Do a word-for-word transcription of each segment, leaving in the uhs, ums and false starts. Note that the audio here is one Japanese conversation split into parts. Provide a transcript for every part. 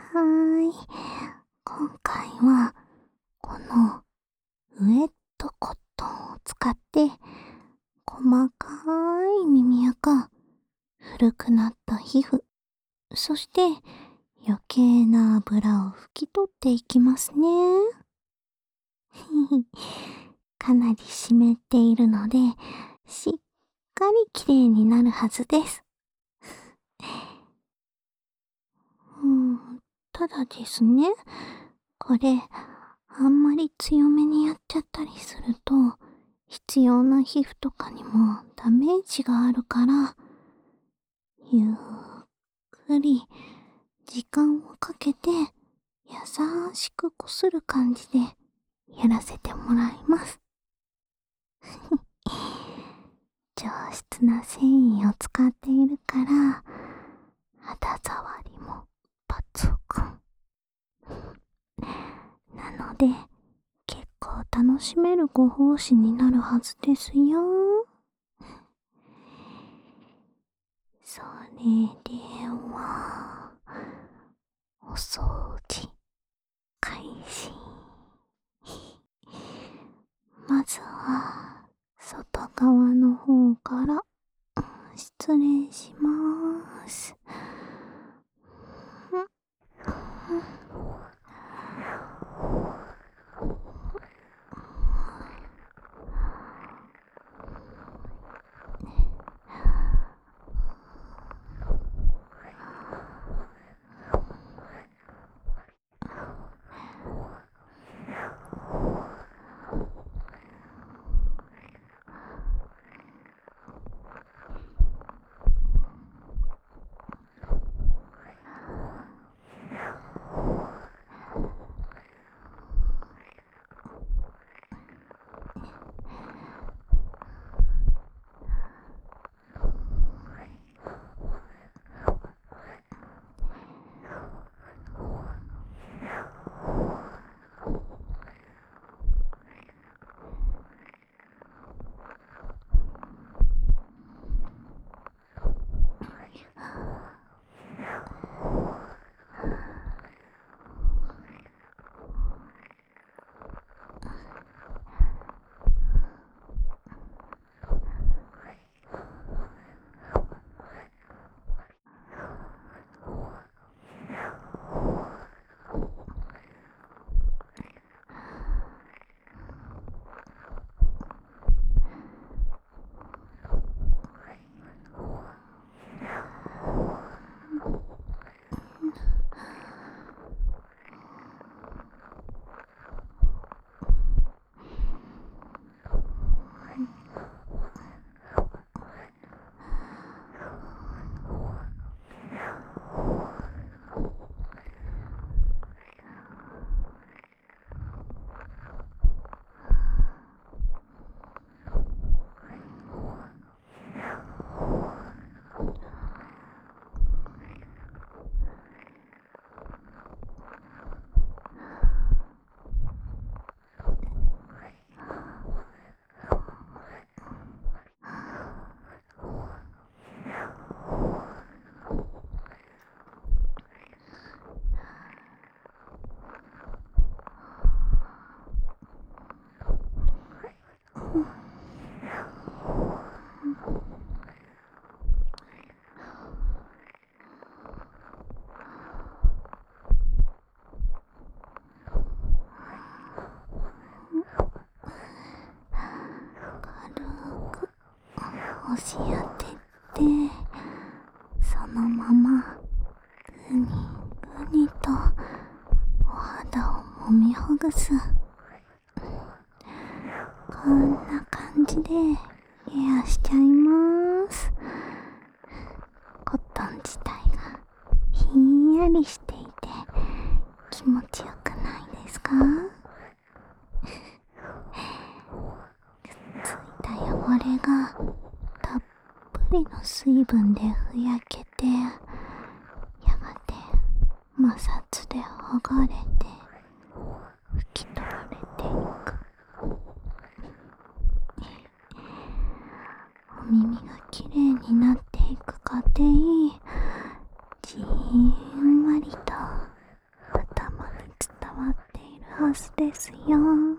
ーい。今回は、このウェットコットンを使って、細かい耳垢、古くなった皮膚、そして余計な油を拭き取っていきますね。かなり湿っているので、しっかりきれいになるはずです。うん、ただですね、これ、あんまり強めにやっちゃったりすると、必要な皮膚とかにもダメージがあるから、ゆっくり時間をかけて優しくこする感じでやらせてもらいます。上質な繊維を使っているから、肌触りも抜群。なので、結構楽しめるご奉仕になるはずですよ。それでは、お掃除開始。まずは、外側の方から、失礼します。押し当てて、そのままぐにぐにとお肌を揉みほぐす。こんな感じでケアしちゃいます。コットン自体がひんやりしていて気持ちよくないですか？くっついた汚れがたっぷりの水分でふやけて、やがて摩擦で剥がれて拭き取られていく。お耳がきれいになっていく過程、じんわりとはずですよ。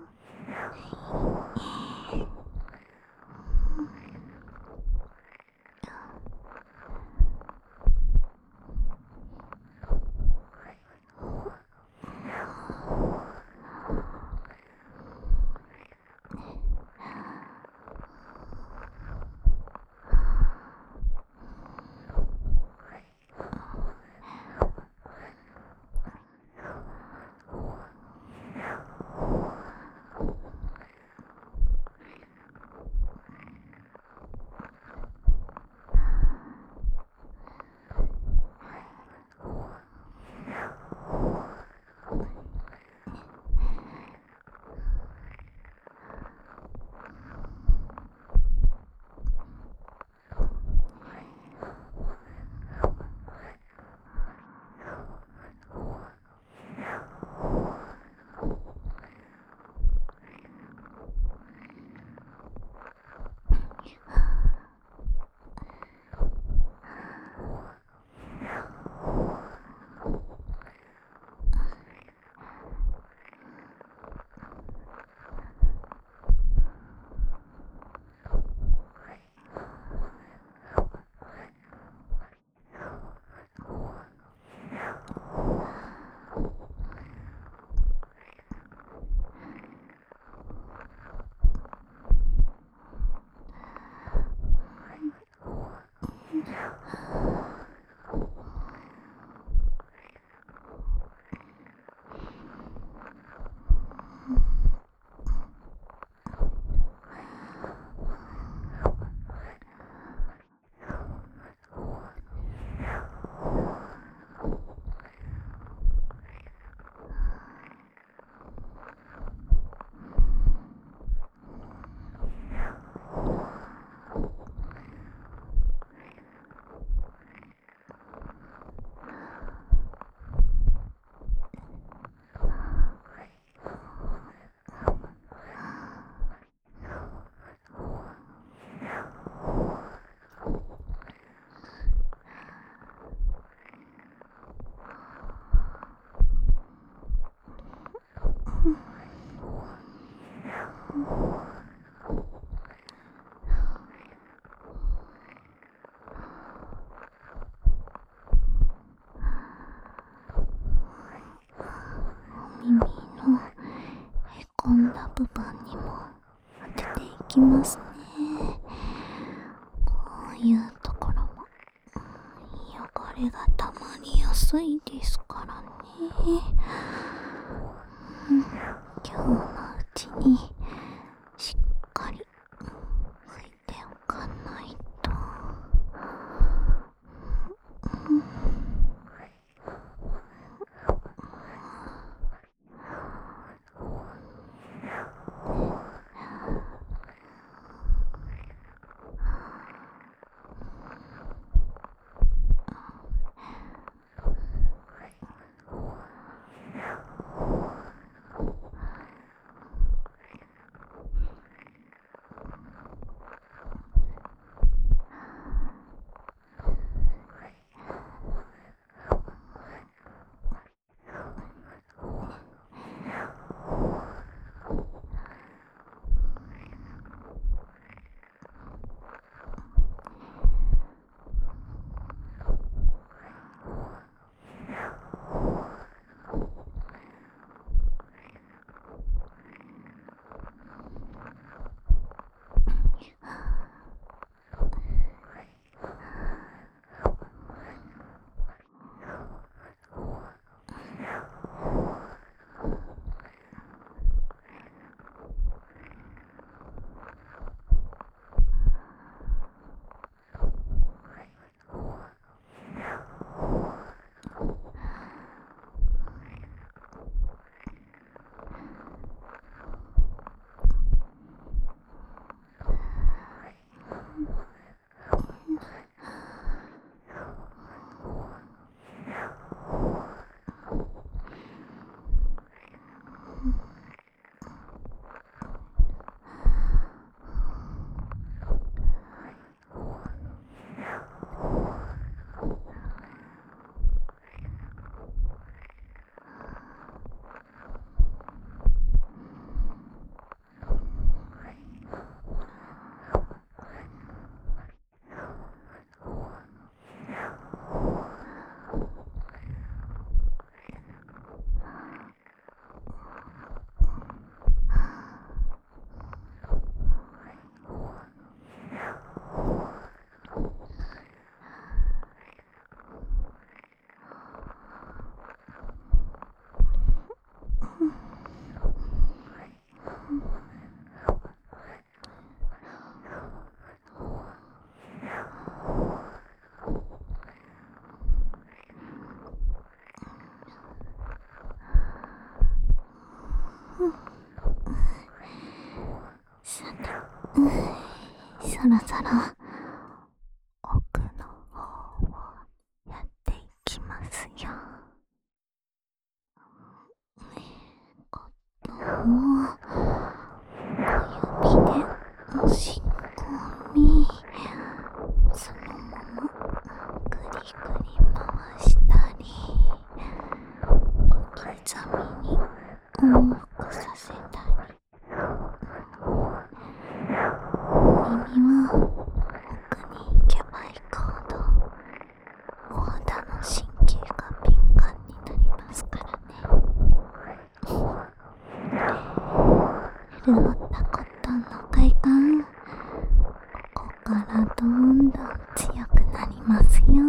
耳のへこんだ部分にも当てていきますね。こういうところも汚れがたまりやすいですからね。うん、今日のうちにしっかり拭いておかないと。うん、 そろそろ奥の方をやっていきますよ。こっを小指で押し込み、そのままぐりぐり回したり、小刻みに往復させたり、耳は奥に行けば行くほどお肌の神経が敏感になりますからね。潤ったコットンの快感、ここからどんどん強くなりますよ。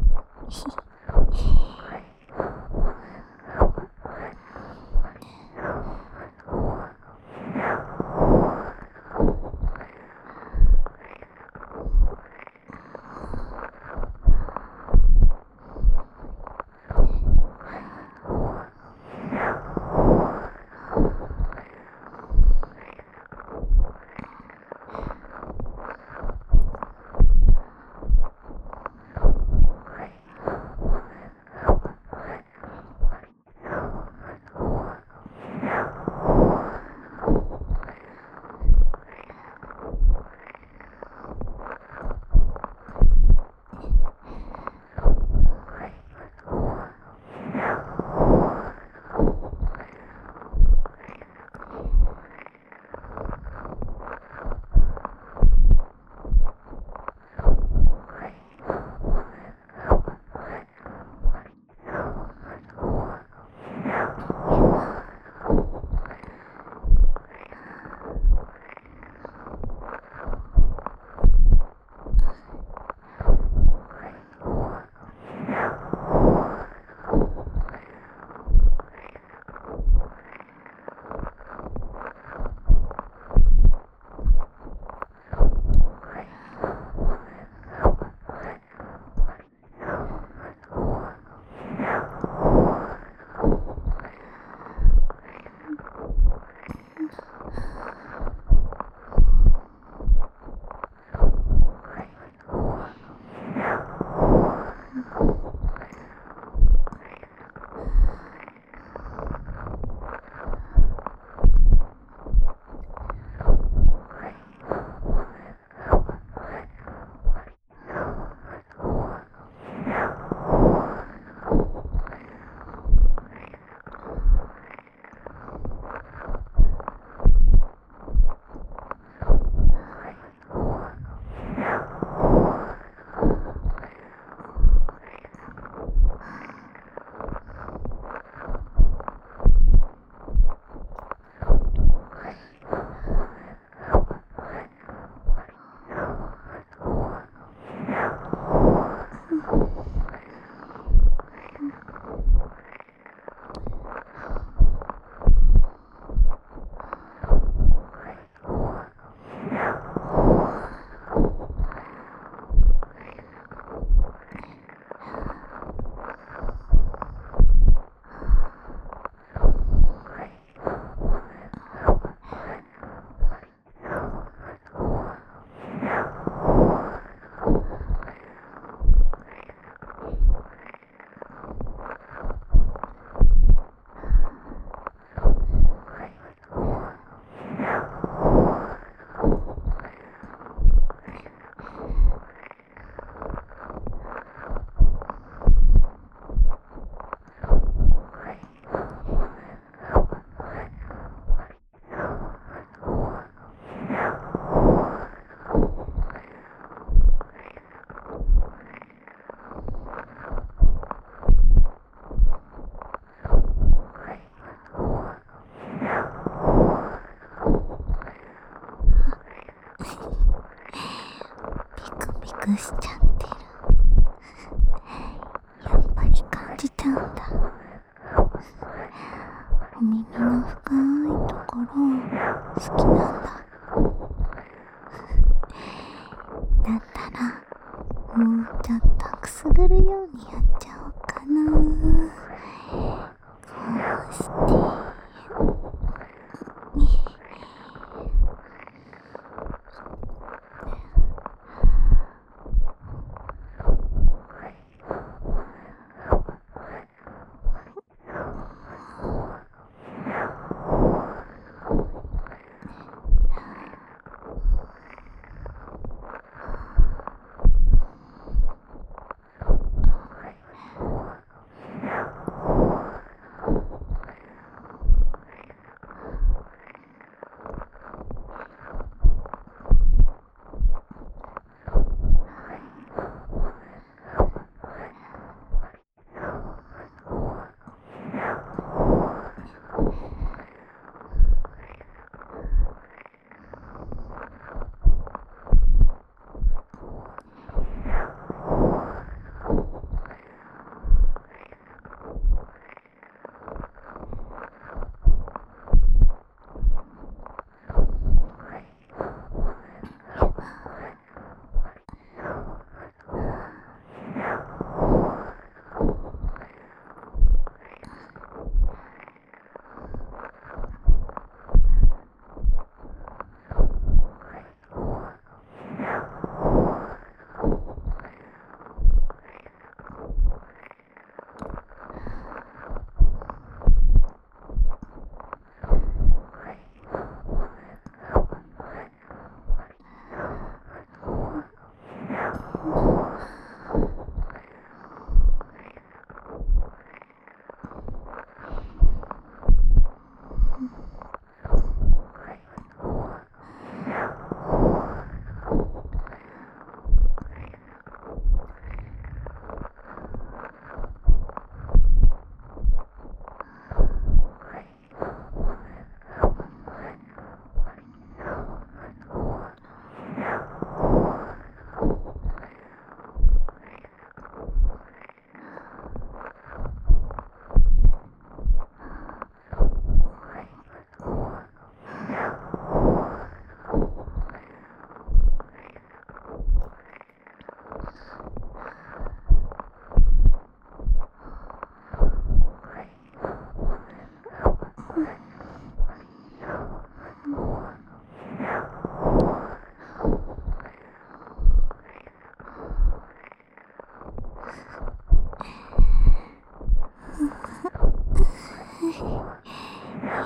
くしちゃってる。やっぱり感じちゃうんだ。お耳の深いところ好きなんだ。だったらもうちょっとくすぐるようにやっちゃおうかな。こうして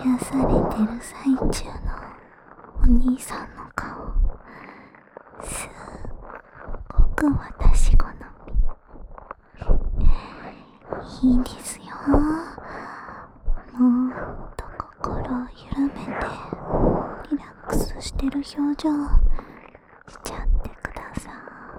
癒されてる最中のお兄さんの顔、すっごく私好み。いいですよ。もっと心を緩めてリラックスしてる表情しちゃってください。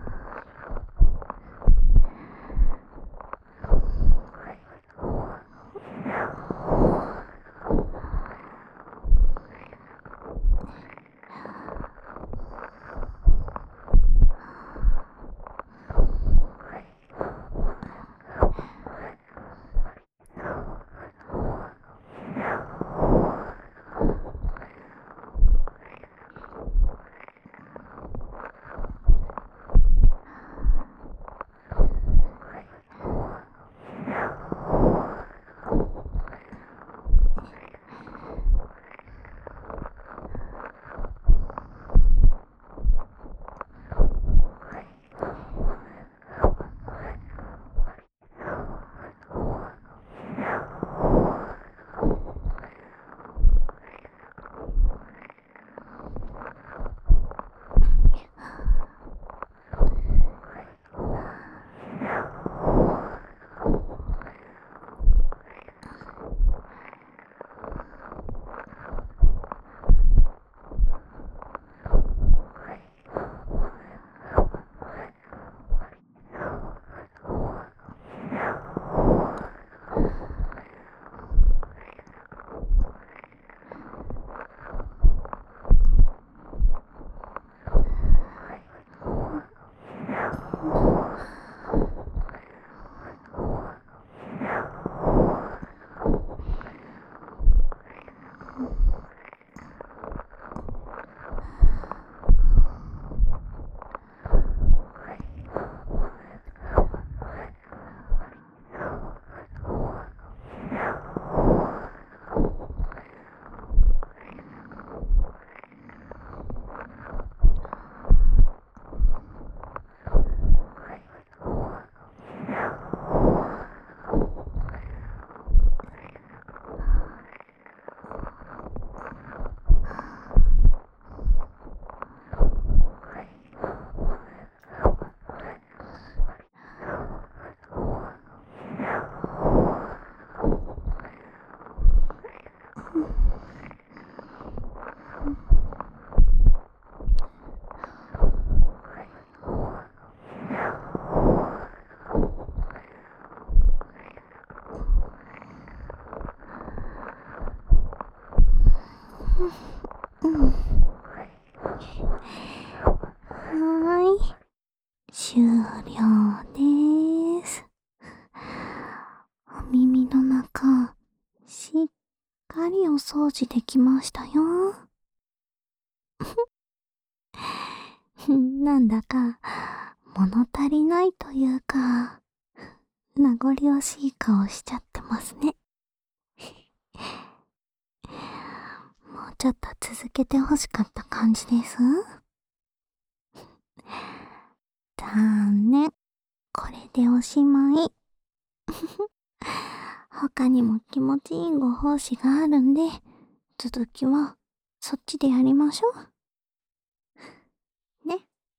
うん。はーい。終了でーす。お耳の中、しっかりお掃除できましたよ。なんだか、物足りないというか、名残惜しい顔しちゃってますね。もうちょっと続けてほしかった感じです。残念。これでおしまい。他にも気持ちいいご奉仕があるんで、続きはそっちでやりましょう。ね。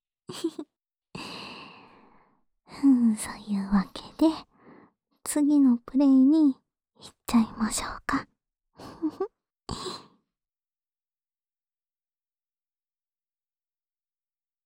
ふん、そういうわけで、次のプレイに行っちゃいましょうか。